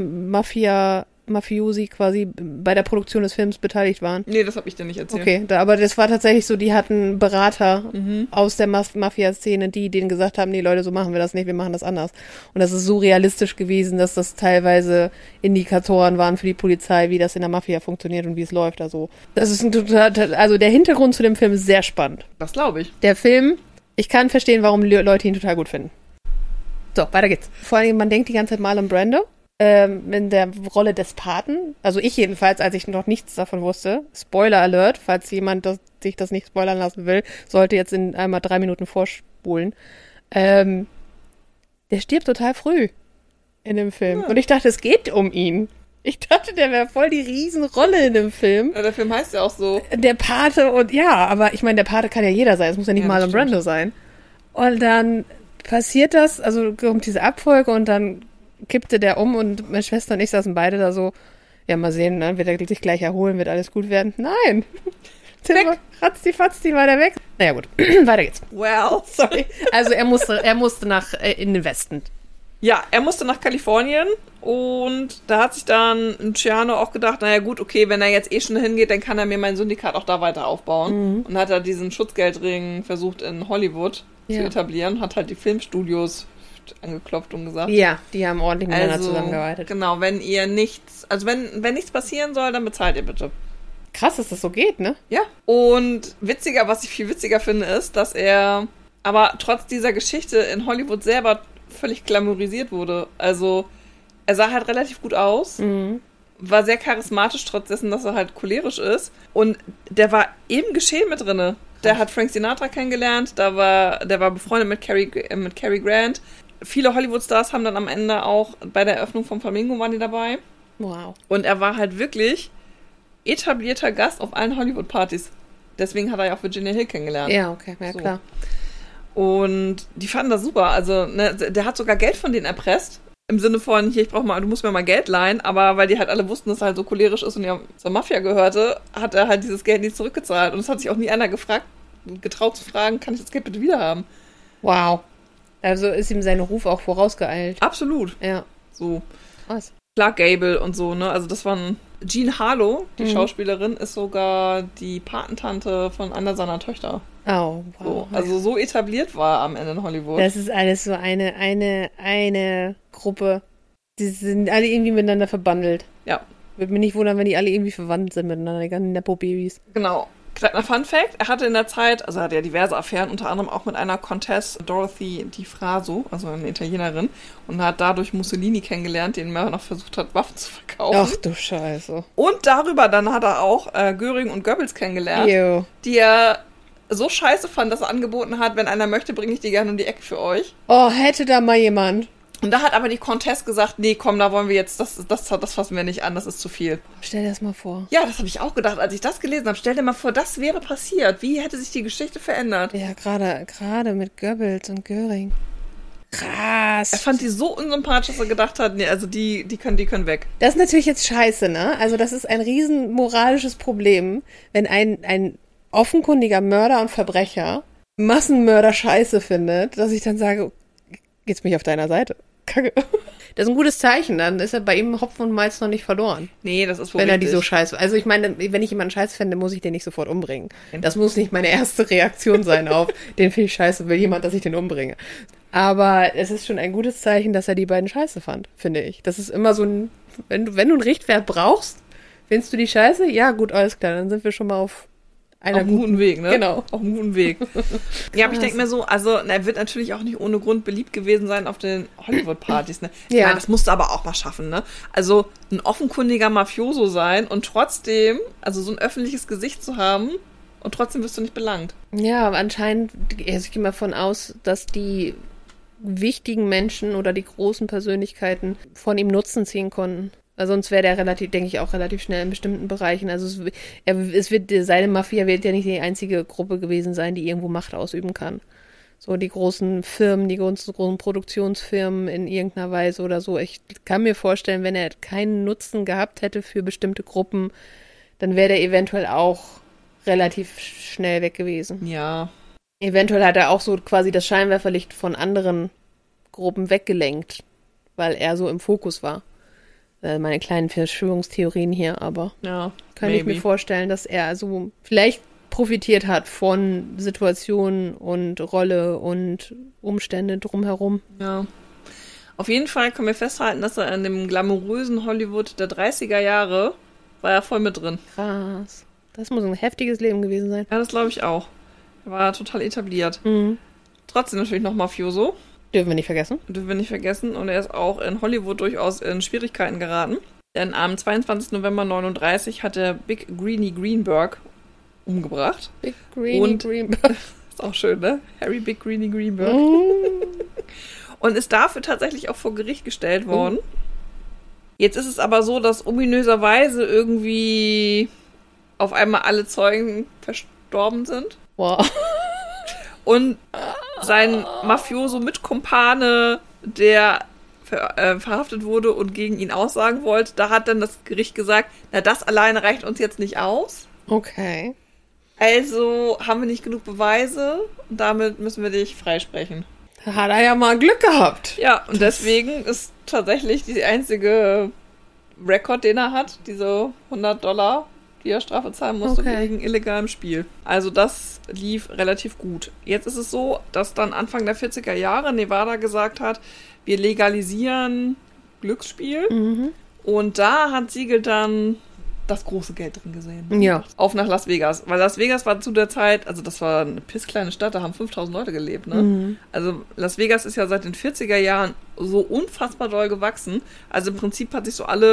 Mafiosi quasi bei der Produktion des Films beteiligt waren. Nee, das habe ich dir nicht erzählt. Okay, aber das war tatsächlich so, die hatten Berater aus der Mafia-Szene, die denen gesagt haben, nee Leute, so machen wir das nicht, wir machen das anders. Und das ist so realistisch gewesen, dass das teilweise Indikatoren waren für die Polizei, wie das in der Mafia funktioniert und wie es läuft. Also das ist also der Hintergrund zu dem Film ist sehr spannend. Das glaube ich. Der Film, ich kann verstehen, warum Leute ihn total gut finden. So, weiter geht's. Vor allem, man denkt die ganze Zeit Marlon Brando. In der Rolle des Paten, also ich jedenfalls, als ich noch nichts davon wusste, Spoiler Alert, falls jemand sich das nicht spoilern lassen will, sollte jetzt einmal 3 Minuten vorspulen. Der stirbt total früh in dem Film. Und ich dachte, es geht um ihn. Ich dachte, der wäre voll die Riesenrolle in dem Film. Ja, der Film heißt ja auch so. Der Pate aber ich meine, der Pate kann ja jeder sein, es muss ja nicht Marlon Brando sein. Und dann passiert das, also kommt diese Abfolge und dann kippte der um und meine Schwester und ich saßen beide da so, ja, mal sehen, ne? Wird er sich gleich erholen, wird alles gut werden? Nein! Ratzi-fatzi war der weg. Naja, gut. Weiter geht's. Well. Sorry. Also er musste in den Westen. Ja, er musste nach Kalifornien und da hat sich dann Luciano auch gedacht, naja gut, okay, wenn er jetzt schon hingeht, dann kann er mir mein Syndikat auch da weiter aufbauen. Und hat er diesen Schutzgeldring versucht in Hollywood zu etablieren, hat halt die Filmstudios angeklopft und gesagt. Ja, die haben ordentlich miteinander zusammengearbeitet. Genau, wenn nichts passieren soll, dann bezahlt ihr bitte. Krass, dass das so geht, ne? Ja. Und was ich viel witziger finde, ist, dass er aber trotz dieser Geschichte in Hollywood selber völlig glamourisiert wurde. Also, er sah halt relativ gut aus, war sehr charismatisch, trotz dessen, dass er halt cholerisch ist. Und der war im Geschehen mit drinne. Der hat Frank Sinatra kennengelernt, der war befreundet mit Cary Grant. Viele Hollywood-Stars haben dann am Ende auch bei der Eröffnung vom Flamingo waren die dabei. Wow. Und er war halt wirklich etablierter Gast auf allen Hollywood-Partys. Deswegen hat er ja auch Virginia Hill kennengelernt. Ja, okay, ja, klar. Und die fanden das super. Also, ne, der hat sogar Geld von denen erpresst. Im Sinne von, hier, du musst mir mal Geld leihen. Aber weil die halt alle wussten, dass er halt so cholerisch ist und ja zur Mafia gehörte, hat er halt dieses Geld nicht zurückgezahlt. Und es hat sich auch nie einer getraut zu fragen, kann ich das Geld bitte wieder haben? Wow. Also ist ihm sein Ruf auch vorausgeeilt. Absolut. Ja. So. Was? Clark Gable und so, ne? Also das waren Jean Harlow, die Schauspielerin, ist sogar die Patentante von einer seiner Töchter. Oh, wow. So, also so etabliert war am Ende in Hollywood. Das ist alles so eine Gruppe. Die sind alle irgendwie miteinander verbandelt. Ja. Würde mich nicht wundern, wenn die alle irgendwie verwandt sind miteinander, die ganzen Nepo-Babys. Genau. Kleiner Fun-Fact, er hatte in der Zeit, also er hatte ja diverse Affären, unter anderem auch mit einer Countess Dorothy Di Fraso, also eine Italienerin, und hat dadurch Mussolini kennengelernt, den er noch versucht hat, Waffen zu verkaufen. Ach du Scheiße. Und darüber dann hat er auch Göring und Goebbels kennengelernt, Ew. die er so scheiße fand, dass er angeboten hat, wenn einer möchte, bringe ich die gerne um die Ecke für euch. Oh, hätte da mal jemand. Und da hat aber die Countess gesagt, nee, komm, da wollen wir jetzt, das fassen wir nicht an, das ist zu viel. Stell dir das mal vor. Ja, das habe ich auch gedacht, als ich das gelesen habe. Stell dir mal vor, das wäre passiert. Wie hätte sich die Geschichte verändert? Ja, gerade mit Goebbels und Göring. Krass. Er fand die so unsympathisch, dass er gedacht hat, nee, also die können weg. Das ist natürlich jetzt scheiße, ne? Also das ist ein riesen moralisches Problem, wenn ein offenkundiger Mörder und Verbrecher Massenmörder scheiße findet, dass ich dann sage, geht's mich auf deiner Seite? Kacke. Das ist ein gutes Zeichen, dann ist er bei ihm Hopfen und Malz noch nicht verloren. Nee, das ist wohl wenn er die richtig. so scheiße. Also ich meine, wenn ich jemanden scheiße finde, muss ich den nicht sofort umbringen. Das muss nicht meine erste Reaktion sein auf, den finde ich scheiße, will jemand, dass ich den umbringe. Aber es ist schon ein gutes Zeichen, dass er die beiden scheiße fand, finde ich. Das ist immer so ein, wenn du einen Richtwert brauchst, findest du die scheiße? Ja, gut, alles klar, dann sind wir schon mal auf einem guten Weg, ne? Genau. Auf einem guten Weg. Ja, aber ich denke mir so, also er wird natürlich auch nicht ohne Grund beliebt gewesen sein auf den Hollywood-Partys, ne? Ich meine, das musst du aber auch mal schaffen, ne? Also ein offenkundiger Mafioso sein und trotzdem, also so ein öffentliches Gesicht zu haben und trotzdem wirst du nicht belangt. Ja, aber anscheinend, also ich gehe mal von aus, dass die wichtigen Menschen oder die großen Persönlichkeiten von ihm Nutzen ziehen konnten. Weil sonst wäre der denke ich, auch relativ schnell in bestimmten Bereichen. Also seine Mafia wird ja nicht die einzige Gruppe gewesen sein, die irgendwo Macht ausüben kann. So die großen Firmen, die großen Produktionsfirmen in irgendeiner Weise oder so. Ich kann mir vorstellen, wenn er keinen Nutzen gehabt hätte für bestimmte Gruppen, dann wäre der eventuell auch relativ schnell weg gewesen. Ja. Eventuell hat er auch so quasi das Scheinwerferlicht von anderen Gruppen weggelenkt, weil er so im Fokus war. Meine kleinen Verschwörungstheorien hier, aber ja, kann ich mir vorstellen, dass er so vielleicht profitiert hat von Situationen und Rolle und Umstände drumherum. Ja. Auf jeden Fall können wir festhalten, dass er in dem glamourösen Hollywood der 30er Jahre war er voll mit drin. Krass. Das muss ein heftiges Leben gewesen sein. Ja, das glaube ich auch. Er war total etabliert. Mhm. Trotzdem natürlich noch Mafioso. Dürfen wir nicht vergessen. Und er ist auch in Hollywood durchaus in Schwierigkeiten geraten. Denn am 22. November 1939 hat er Big Greenie Greenberg umgebracht. Big Greenie Greenberg. Ist auch schön, ne? Harry Big Greenie Greenberg. Und ist dafür tatsächlich auch vor Gericht gestellt worden. Jetzt ist es aber so, dass ominöserweise irgendwie auf einmal alle Zeugen verstorben sind. Wow. Und sein Mafioso-Mitkumpane, der verhaftet wurde und gegen ihn aussagen wollte, da hat dann das Gericht gesagt, na, das alleine reicht uns jetzt nicht aus. Okay. Also haben wir nicht genug Beweise und damit müssen wir dich freisprechen. Da hat er ja mal Glück gehabt. Ja, und deswegen ist tatsächlich die einzige Rekord, den er hat, diese $100, die er Strafe zahlen musste wegen illegalem Spiel. Also das lief relativ gut. Jetzt ist es so, dass dann Anfang der 40er Jahre Nevada gesagt hat, wir legalisieren Glücksspiel. Mhm. Und da hat Siegel dann das große Geld drin gesehen. Ja. Auf nach Las Vegas. Weil Las Vegas war zu der Zeit, also das war eine pisskleine Stadt, da haben 5000 Leute gelebt. Ne? Mhm. Also Las Vegas ist ja seit den 40er Jahren so unfassbar doll gewachsen. Also im Prinzip hat sich so alle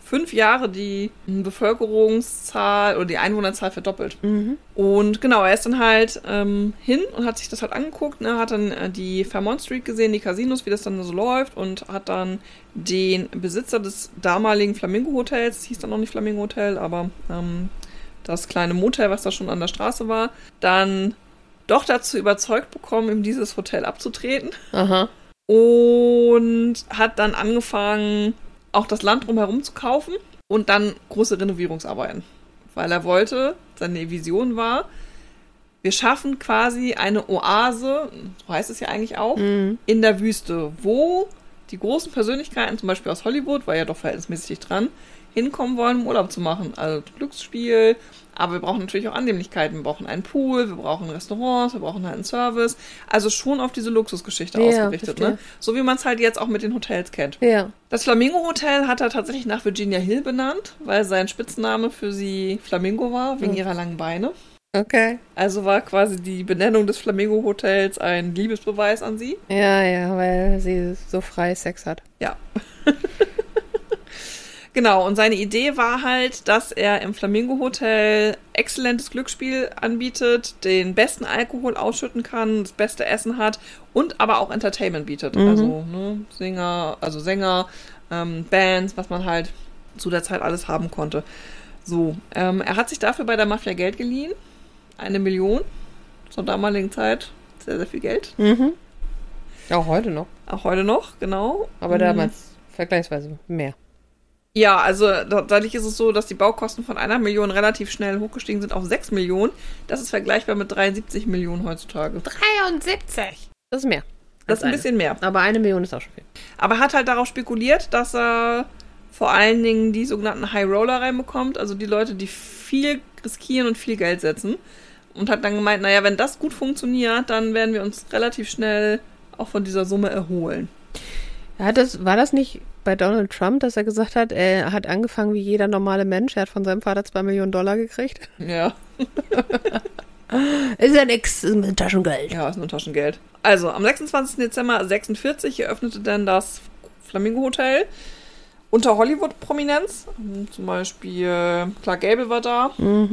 5 Jahre die Bevölkerungszahl oder die Einwohnerzahl verdoppelt. Und genau, er ist dann halt hin und hat sich das halt angeguckt, ne, hat dann die Fairmont Street gesehen, die Casinos, wie das dann so läuft und hat dann den Besitzer des damaligen Flamingo Hotels, das hieß dann noch nicht Flamingo Hotel, aber das kleine Motel, was da schon an der Straße war, dann doch dazu überzeugt bekommen, ihm dieses Hotel abzutreten. Aha. Und hat dann angefangen, auch das Land drumherum zu kaufen und dann große Renovierungsarbeiten. Weil er wollte, seine Vision war, wir schaffen quasi eine Oase, so heißt es ja eigentlich auch, in der Wüste, wo die großen Persönlichkeiten, zum Beispiel aus Hollywood, war ja doch verhältnismäßig dicht dran, hinkommen wollen, um Urlaub zu machen. Also Glücksspiel, aber wir brauchen natürlich auch Annehmlichkeiten. Wir brauchen einen Pool, wir brauchen Restaurants, wir brauchen halt einen Service. Also schon auf diese Luxusgeschichte ausgerichtet, ne? So wie man es halt jetzt auch mit den Hotels kennt. Ja. Das Flamingo Hotel hat er tatsächlich nach Virginia Hill benannt, weil sein Spitzname für sie Flamingo war, wegen ihrer langen Beine. Okay. Also war quasi die Benennung des Flamingo Hotels ein Liebesbeweis an sie. Ja, weil sie so frei Sex hat. Ja. Genau, und seine Idee war halt, dass er im Flamingo Hotel exzellentes Glücksspiel anbietet, den besten Alkohol ausschütten kann, das beste Essen hat und aber auch Entertainment bietet. Also Sänger, Bands, was man halt zu der Zeit alles haben konnte. So, er hat sich dafür bei der Mafia Geld geliehen. 1 Million zur damaligen Zeit. Sehr, sehr viel Geld. Auch heute noch. Auch heute noch, genau. Aber damals vergleichsweise mehr. Ja, also dadurch ist es so, dass die Baukosten von 1 Million relativ schnell hochgestiegen sind auf 6 Millionen. Das ist vergleichbar mit 73 Millionen heutzutage. 73? Das ist mehr. Das ist ein bisschen mehr. Aber 1 Million ist auch schon viel. Aber er hat halt darauf spekuliert, dass er vor allen Dingen die sogenannten High Roller reinbekommt, also die Leute, die viel riskieren und viel Geld setzen. Und hat dann gemeint, naja, wenn das gut funktioniert, dann werden wir uns relativ schnell auch von dieser Summe erholen. War das nicht bei Donald Trump, dass er gesagt hat, er hat angefangen wie jeder normale Mensch, er hat von seinem Vater $2 Millionen gekriegt? Ja. Ist ja nix, ist nur Taschengeld. Ja, ist nur Taschengeld. Also, am 26. Dezember 1946 eröffnete dann das Flamingo Hotel unter Hollywood-Prominenz. Zum Beispiel Clark Gable war da.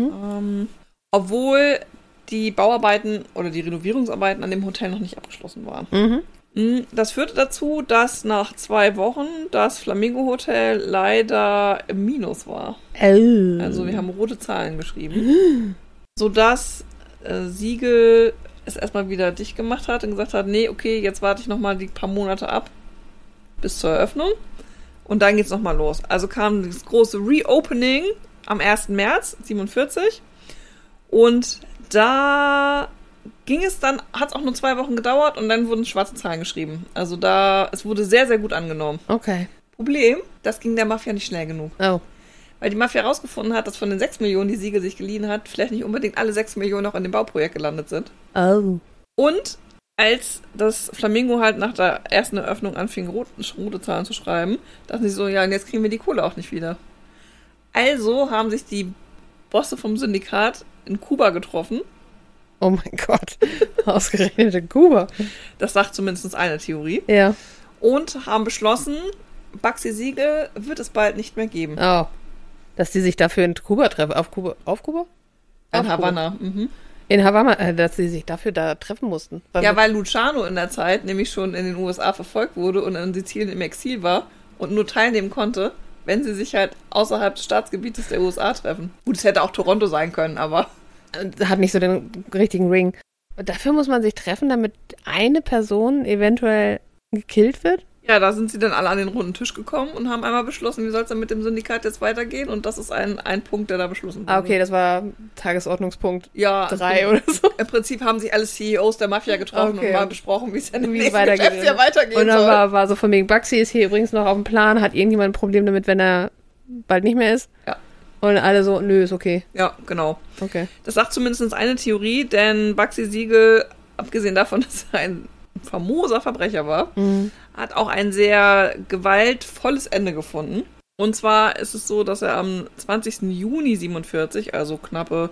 Obwohl die Bauarbeiten oder die Renovierungsarbeiten an dem Hotel noch nicht abgeschlossen waren. Das führte dazu, dass nach 2 Wochen das Flamingo Hotel leider im Minus war. Also wir haben rote Zahlen geschrieben. Sodass Siegel es erstmal wieder dicht gemacht hat und gesagt hat, nee, okay, jetzt warte ich nochmal die paar Monate ab bis zur Eröffnung. Und dann geht's nochmal los. Also kam das große Reopening am 1. März 1947. Und da hat es auch nur 2 Wochen gedauert und dann wurden schwarze Zahlen geschrieben. Also es wurde sehr, sehr gut angenommen. Okay. Problem, das ging der Mafia nicht schnell genug. Oh. Weil die Mafia herausgefunden hat, dass von den 6 Millionen, die Siegel sich geliehen hat, vielleicht nicht unbedingt alle 6 Millionen auch in dem Bauprojekt gelandet sind. Oh. Und als das Flamingo halt nach der ersten Eröffnung anfing, rote Zahlen zu schreiben, dachten sie so, ja, und jetzt kriegen wir die Kohle auch nicht wieder. Also haben sich die Bosse vom Syndikat in Kuba getroffen. Oh mein Gott, ausgerechnet in Kuba. Das sagt zumindest eine Theorie. Ja. Und haben beschlossen, Bugsy Siegel wird es bald nicht mehr geben. Oh. Dass die sich dafür in Kuba treffen. Auf Kuba? In Havanna. In Havanna, dass sie sich dafür da treffen mussten. Weil Luciano in der Zeit nämlich schon in den USA verfolgt wurde und in Sizilien im Exil war und nur teilnehmen konnte, wenn sie sich halt außerhalb des Staatsgebietes der USA treffen. Gut, es hätte auch Toronto sein können, aber hat nicht so den richtigen Ring. Und dafür muss man sich treffen, damit eine Person eventuell gekillt wird? Ja, da sind sie dann alle an den runden Tisch gekommen und haben einmal beschlossen, wie soll es denn mit dem Syndikat jetzt weitergehen? Und das ist ein Punkt, der da beschlossen wurde. Ah, okay, das war Tagesordnungspunkt 3 oder so. Im Prinzip haben sich alle CEOs der Mafia getroffen und mal besprochen, wie es denn im nächsten weitergehen Geschäftsjahr weitergehen und dann soll. war so von wegen, Bugsy ist hier übrigens noch auf dem Plan, hat irgendjemand ein Problem damit, wenn er bald nicht mehr ist? Ja. Und alle so, nö, ist okay. Ja, genau. Okay. Das sagt zumindest eine Theorie, denn Bugsy Siegel, abgesehen davon, dass er ein famoser Verbrecher war, hat auch ein sehr gewaltvolles Ende gefunden. Und zwar ist es so, dass er am 20. Juni 1947, also knappe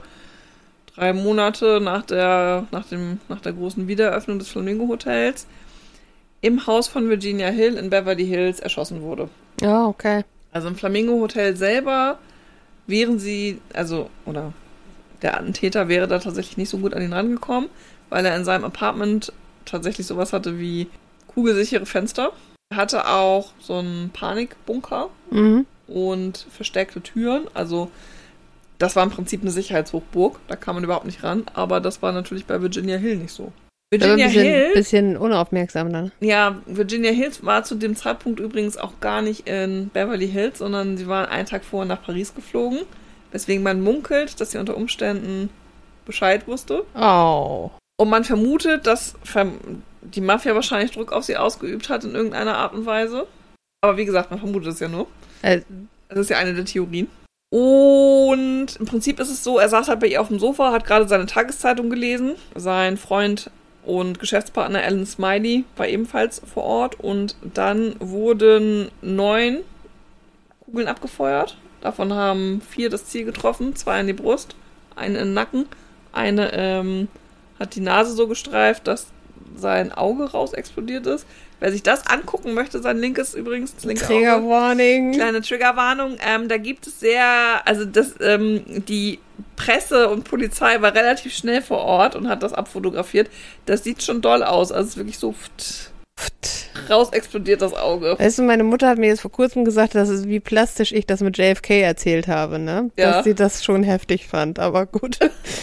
3 Monate nach der großen Wiedereröffnung des Flamingo Hotels, im Haus von Virginia Hill in Beverly Hills erschossen wurde. Ja, okay. Also im Flamingo Hotel selber wären sie, oder der Attentäter wäre da tatsächlich nicht so gut an ihn rangekommen, weil er in seinem Apartment tatsächlich sowas hatte wie kugelsichere Fenster. Er hatte auch so einen Panikbunker und versteckte Türen. Also das war im Prinzip eine Sicherheitshochburg. Da kam man überhaupt nicht ran. Aber das war natürlich bei Virginia Hill nicht so. Virginia Hill, bisschen unaufmerksam dann. Ja, Virginia Hills war zu dem Zeitpunkt übrigens auch gar nicht in Beverly Hills, sondern sie waren einen Tag vorher nach Paris geflogen. Weswegen man munkelt, dass sie unter Umständen Bescheid wusste. Oh. Und man vermutet, dass die Mafia wahrscheinlich Druck auf sie ausgeübt hat in irgendeiner Art und Weise. Aber wie gesagt, man vermutet es ja nur. Das ist ja eine der Theorien. Und im Prinzip ist es so, er saß halt bei ihr auf dem Sofa, hat gerade seine Tageszeitung gelesen. Sein Freund und Geschäftspartner Alan Smiley war ebenfalls vor Ort. Und dann wurden 9 Kugeln abgefeuert. Davon haben 4 das Ziel getroffen, 2 in die Brust, eine in den Nacken. Eine hat die Nase so gestreift, dass sein Auge raus explodiert ist. Wer sich das angucken möchte, sein linkes übrigens, das linke Triggerwarning. Kleine Triggerwarnung. Da gibt es die Presse und Polizei war relativ schnell vor Ort und hat das abfotografiert. Das sieht schon doll aus. Also es ist wirklich so raus explodiert das Auge. Weißt du, meine Mutter hat mir jetzt vor kurzem gesagt, dass es wie plastisch ich das mit JFK erzählt habe, ne? Ja. Dass sie das schon heftig fand, aber gut.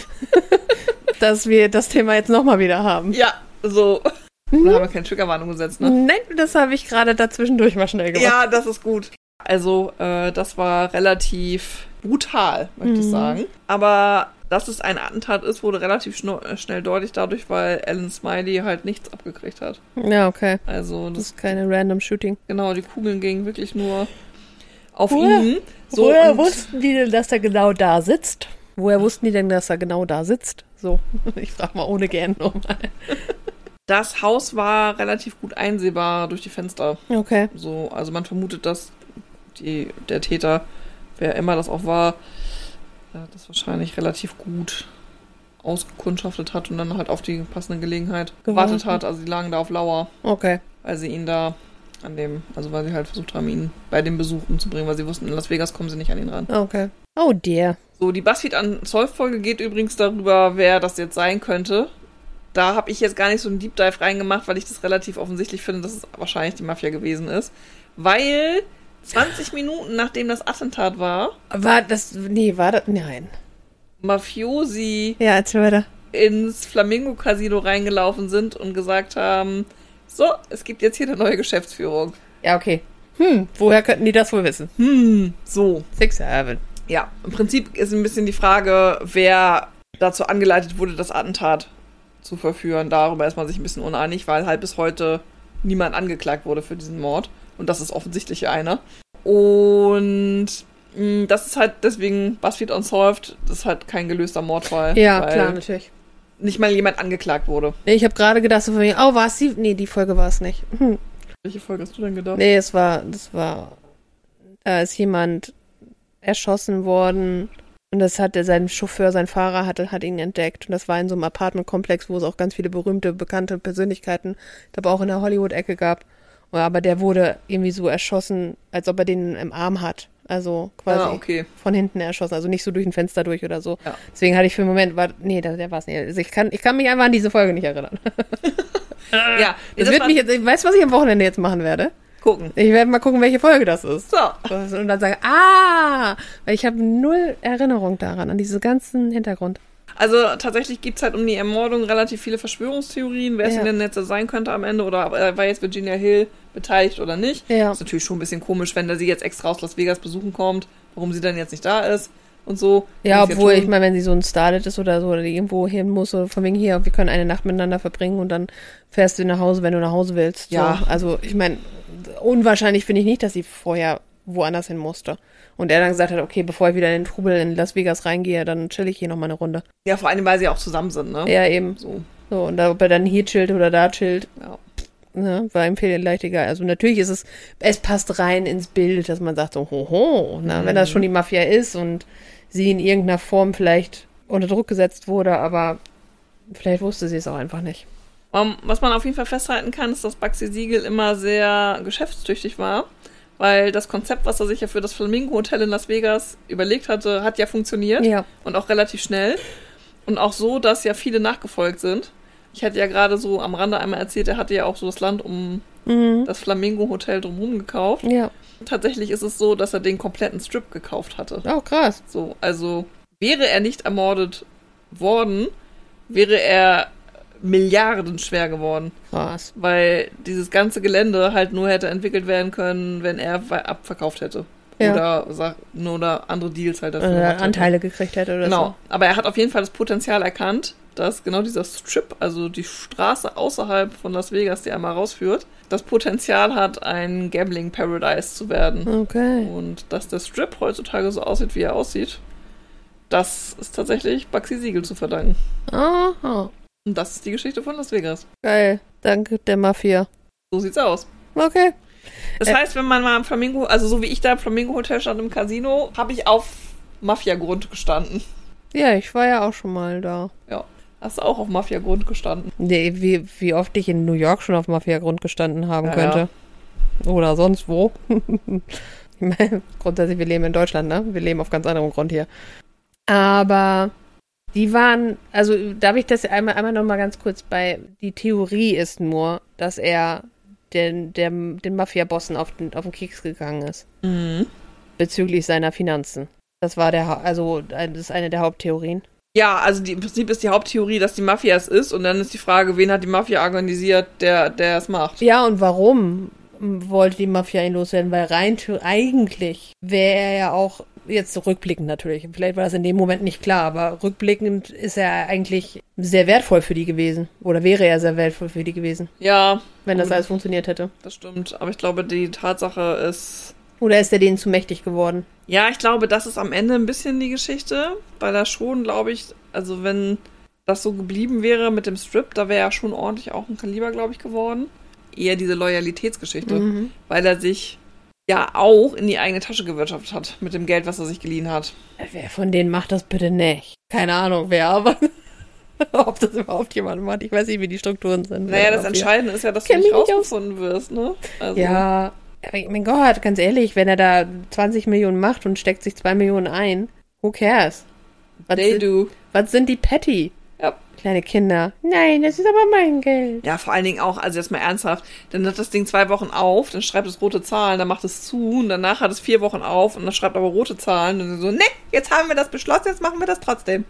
Dass wir das Thema jetzt nochmal wieder haben. Ja, so. Oder haben wir keine Triggerwarnung gesetzt, ne? Nein, das habe ich gerade dazwischendurch mal schnell gemacht. Ja, das ist gut. Also, das war relativ brutal, möchte ich sagen. Aber dass es ein Attentat ist, wurde relativ schnell deutlich dadurch, weil Alan Smiley halt nichts abgekriegt hat. Ja, okay. Also, das ist keine random Shooting. Genau, die Kugeln gingen wirklich nur auf ihn. So, woher wussten die denn, dass er genau da sitzt? Woher wussten die denn, dass er genau da sitzt? So, ich frage mal ohne gern nochmal. Das Haus war relativ gut einsehbar durch die Fenster. Okay. So, also man vermutet, dass der Täter, wer immer das auch war, das wahrscheinlich relativ gut ausgekundschaftet hat und dann halt auf die passende Gelegenheit gewartet hat. Also die lagen da auf Lauer. Okay. Weil sie ihn da weil sie halt versucht haben, ihn bei dem Besuch umzubringen, weil sie wussten, in Las Vegas kommen sie nicht an ihn ran. Okay. Oh dear. So, die BuzzFeed Unsolved-Folge geht übrigens darüber, wer das jetzt sein könnte. Da habe ich jetzt gar nicht so einen Deep Dive reingemacht, weil ich das relativ offensichtlich finde, dass es wahrscheinlich die Mafia gewesen ist. Weil 20 Minuten nachdem das Attentat war... Nein. Mafiosi ja, erzähl weiter. ins Flamingo-Casino reingelaufen sind und gesagt haben, so, es gibt jetzt hier eine neue Geschäftsführung. Ja, okay. Woher könnten die das wohl wissen? So. 6-7. Ja, im Prinzip ist ein bisschen die Frage, wer dazu angeleitet wurde, das Attentat zu verführen. Darüber ist man sich ein bisschen uneinig, weil halt bis heute niemand angeklagt wurde für diesen Mord. Und das ist offensichtlich einer. Und das ist halt deswegen BuzzFeed Unsolved, das ist halt kein gelöster Mordfall. Ja, klar, natürlich. Nicht mal jemand angeklagt wurde. Nee, ich habe gerade gedacht, so von mir, war es sie? Nee, die Folge war es nicht. Welche Folge hast du denn gedacht? Nee, da ist jemand erschossen worden. Und das hatte sein Chauffeur, sein Fahrer hat ihn entdeckt. Und das war in so einem Apartmentkomplex, wo es auch ganz viele berühmte, bekannte Persönlichkeiten, aber auch in der Hollywood-Ecke gab. Aber der wurde irgendwie so erschossen, als ob er den im Arm hat. Also quasi von hinten erschossen. Also nicht so durch ein Fenster durch oder so. Ja. Deswegen hatte ich für einen Moment, der war es nicht. Also ich kann mich einfach an diese Folge nicht erinnern. Ja. Weißt du, was ich am Wochenende jetzt machen werde? Gucken. Ich werde mal gucken, welche Folge das ist. So. Und dann sagen, weil ich habe 0 Erinnerung daran, an diesen ganzen Hintergrund. Also tatsächlich gibt es halt um die Ermordung relativ viele Verschwörungstheorien, wer es denn jetzt sein könnte am Ende oder war jetzt Virginia Hill beteiligt oder nicht. Ja. Ist natürlich schon ein bisschen komisch, wenn der sie jetzt extra aus Las Vegas besuchen kommt, warum sie dann jetzt nicht da ist und so. Ja, obwohl, ich meine, wenn sie so ein Starlet ist oder so oder die irgendwo hin muss, oder von wegen hier, wir können eine Nacht miteinander verbringen und dann fährst du nach Hause, wenn du nach Hause willst. Ja. So. Also ich meine, unwahrscheinlich finde ich nicht, dass sie vorher woanders hin musste. Und er dann gesagt hat, okay, bevor ich wieder in den Trubel in Las Vegas reingehe, dann chill ich hier nochmal eine Runde. Ja, vor allem, weil sie auch zusammen sind, ne? Ja, eben. So, und ob er dann hier chillt oder da chillt, ne, war ihm vielleicht egal. Also natürlich ist es passt rein ins Bild, dass man sagt so, ne, wenn das schon die Mafia ist und sie in irgendeiner Form vielleicht unter Druck gesetzt wurde, aber vielleicht wusste sie es auch einfach nicht. Was man auf jeden Fall festhalten kann, ist, dass Bugsy Siegel immer sehr geschäftstüchtig war. weil das Konzept, was er sich ja für das Flamingo Hotel in Las Vegas überlegt hatte, hat ja funktioniert. Ja. Und auch relativ schnell. Und auch so, dass ja viele nachgefolgt sind. Ich hatte ja gerade so am Rande einmal erzählt, er hatte ja auch so das Land um das Flamingo Hotel drumherum gekauft. Ja. Tatsächlich ist es so, dass er den kompletten Strip gekauft hatte. Oh, krass. So, also wäre er nicht ermordet worden, wäre er milliardenschwer geworden. Krass. Weil dieses ganze Gelände halt nur hätte entwickelt werden können, wenn er abverkauft hätte. Ja. Oder andere Deals halt dafür Oder gemacht hätte. Anteile gekriegt hätte oder Genau. so. Aber er hat auf jeden Fall das Potenzial erkannt, dass genau dieser Strip, also die Straße außerhalb von Las Vegas, die einmal rausführt, das Potenzial hat, ein Gambling Paradise zu werden. Okay. Und dass der Strip heutzutage so aussieht, wie er aussieht, das ist tatsächlich Bugsy Siegel zu verdanken. Aha. Und das ist die Geschichte von Las Vegas. Geil. Danke der Mafia. So sieht's aus. Okay. Das heißt, wenn man mal im Flamingo, also so wie ich da im Flamingo Hotel stand im Casino, habe ich auf Mafia-Grund gestanden. Ja, ich war ja auch schon mal da. Ja. Hast du auch auf Mafia-Grund gestanden? Nee, wie oft ich in New York schon auf Mafia-Grund gestanden haben Ja, könnte. Oder sonst wo. Ich meine, grundsätzlich, wir leben in Deutschland, ne? Wir leben auf ganz anderem Grund hier. Aber die waren, also darf ich das einmal noch mal ganz kurz die Theorie ist nur, dass er den Mafia-Bossen auf den Keks gegangen ist. Mhm. Bezüglich seiner Finanzen. Das war das ist eine der Haupttheorien. Ja, also im Prinzip ist die Haupttheorie, dass die Mafia es ist und dann ist die Frage, wen hat die Mafia organisiert, der es macht. Ja, und warum wollte die Mafia ihn loswerden? Weil eigentlich wäre er ja auch, jetzt rückblickend natürlich, vielleicht war das in dem Moment nicht klar, aber rückblickend ist er eigentlich sehr wertvoll für die gewesen. Oder wäre er sehr wertvoll für die gewesen, Ja. wenn das alles funktioniert hätte. Das stimmt, aber ich glaube, die Tatsache ist... Oder ist er denen zu mächtig geworden? Ja, ich glaube, das ist am Ende ein bisschen die Geschichte, weil er schon, glaube ich, also wenn das so geblieben wäre mit dem Strip, da wäre er schon ordentlich auch ein Kaliber, glaube ich, geworden. Eher diese Loyalitätsgeschichte, weil er sich ja auch in die eigene Tasche gewirtschaftet hat mit dem Geld, was er sich geliehen hat. Wer von denen macht das bitte nicht? Keine Ahnung, wer, aber ob das überhaupt jemand macht. Ich weiß nicht, wie die Strukturen sind. Naja, das Entscheidende ist ja, dass du nicht rausgefunden wirst, ne? Also, ja, aber mein Gott, ganz ehrlich, wenn er da 20 Millionen macht und steckt sich 2 Millionen ein, who cares? Was sind die Petty? Ja. Kleine Kinder. Nein, das ist aber mein Geld. Ja, vor allen Dingen auch, also jetzt mal ernsthaft, dann hat das Ding 2 Wochen auf, dann schreibt es rote Zahlen, dann macht es zu und danach hat es 4 Wochen auf und dann schreibt aber rote Zahlen und dann so, ne, jetzt haben wir das beschlossen, jetzt machen wir das trotzdem.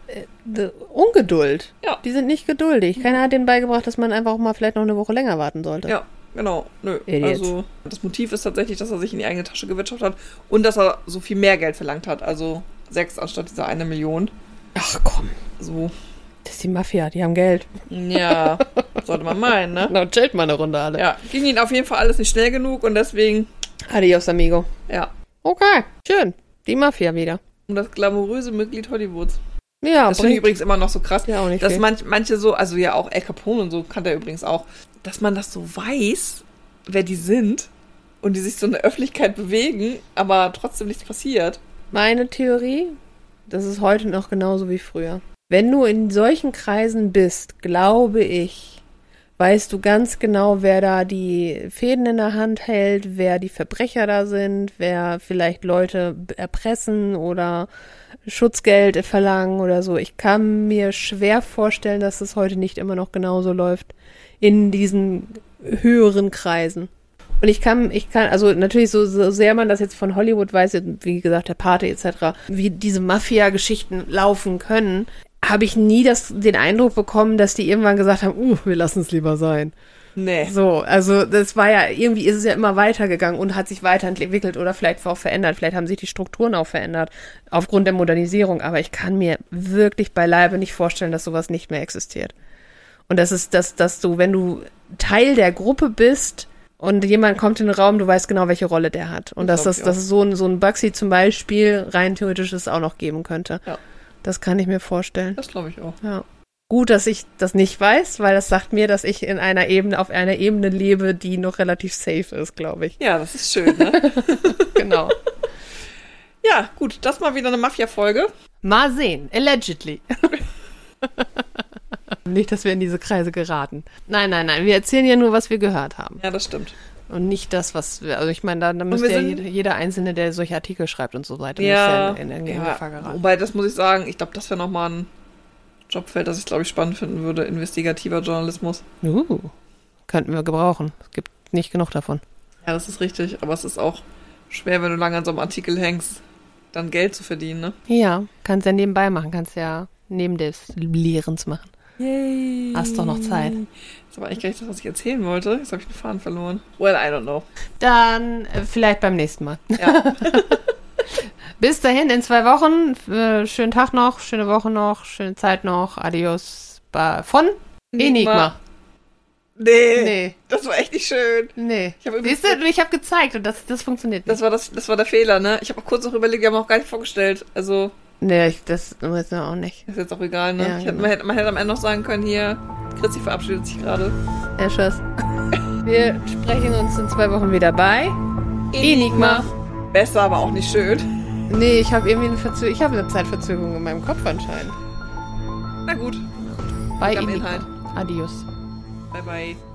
Ungeduld. Ja. Die sind nicht geduldig. Keiner hat denen beigebracht, dass man einfach auch mal vielleicht noch eine Woche länger warten sollte. Ja, genau. Nö. Idiots. Also das Motiv ist tatsächlich, dass er sich in die eigene Tasche gewirtschaftet hat und dass er so viel mehr Geld verlangt hat, also 6 anstatt dieser 1 Million. Ach komm. So. Das ist die Mafia, die haben Geld. Ja, sollte man meinen, ne? Na, chillt mal eine Runde alle. Ja, ging ihnen auf jeden Fall alles nicht schnell genug und deswegen, Adios, amigo. ja, Okay, schön. Die Mafia wieder. um das glamouröse Mitglied Hollywoods. Ja, Das finde ich übrigens immer noch so krass, Ja, auch nicht dass viel. manche so, also ja auch Al Capone und so kann der übrigens auch, dass man das so weiß, wer die sind und die sich so in der Öffentlichkeit bewegen, aber trotzdem nichts passiert. Meine Theorie, das ist heute noch genauso wie früher. Wenn du in solchen Kreisen bist, glaube ich, weißt du ganz genau, wer da die Fäden in der Hand hält, wer die Verbrecher da sind, wer vielleicht Leute erpressen oder Schutzgeld verlangen oder so. Ich kann mir schwer vorstellen, dass es heute nicht immer noch genauso läuft in diesen höheren Kreisen. Und ich kann, also natürlich so sehr man das jetzt von Hollywood weiß, wie gesagt, der Pate etc., wie diese Mafia-Geschichten laufen können, habe ich nie den Eindruck bekommen, dass die irgendwann gesagt haben, wir lassen es lieber sein. Nee. So, also das war ja, irgendwie ist es ja immer weitergegangen und hat sich weiterentwickelt oder vielleicht auch verändert. Vielleicht haben sich die Strukturen auch verändert aufgrund der Modernisierung. Aber ich kann mir wirklich beileibe nicht vorstellen, dass sowas nicht mehr existiert. Und das ist, dass du, wenn du Teil der Gruppe bist und jemand kommt in den Raum, du weißt genau, welche Rolle der hat. Und dass es so ein Bugsy zum Beispiel rein theoretisch es auch noch geben könnte. Ja. Das kann ich mir vorstellen. Das glaube ich auch. Ja. Gut, dass ich das nicht weiß, weil das sagt mir, dass ich auf einer Ebene lebe, die noch relativ safe ist, glaube ich. Ja, das ist schön, ne? Genau. Ja, gut, das mal wieder eine Mafia-Folge. Mal sehen. Allegedly. Nicht, dass wir in diese Kreise geraten. Nein. Wir erzählen ja nur, was wir gehört haben. Ja, das stimmt. Und nicht das, was, also ich meine, da müsste ja jeder Einzelne, der solche Artikel schreibt und so weiter, ja, in Gefahr geraten. Wobei, das muss ich sagen, ich glaube, das wäre nochmal ein Jobfeld, das ich, glaube ich, spannend finden würde, investigativer Journalismus. Könnten wir gebrauchen. Es gibt nicht genug davon. Ja, das ist richtig, aber es ist auch schwer, wenn du lange an so einem Artikel hängst, dann Geld zu verdienen, ne? Ja, kannst ja nebenbei machen, kannst ja neben des Lehrens machen. Yay. Hast doch noch Zeit. Das war eigentlich gar nicht das, was ich erzählen wollte. Jetzt habe ich den Faden verloren. Well, I don't know. Dann vielleicht beim nächsten Mal. Ja. Bis dahin, in 2 Wochen. Schönen Tag noch, schöne Woche noch, schöne Zeit noch. Adios. Von Enigma. Nee. Das war echt nicht schön. Nee. Siehst du, ich habe gezeigt und das funktioniert nicht. Das war der Fehler, ne? Ich habe auch kurz noch überlegt, wir haben auch gar nicht vorgestellt. Also. Nee, das weiß ich auch nicht. Ist jetzt auch egal, ne? Ja, Man hätte am Ende noch sagen können, hier, Chrissy verabschiedet sich gerade. Ja, Schuss. Wir sprechen uns in 2 Wochen wieder bei Enigma. Besser, aber auch nicht schön. Nee, ich habe irgendwie eine Zeitverzögerung in meinem Kopf anscheinend. Na gut. Bei Enigma. Inhalt. Adios. Bye, bye.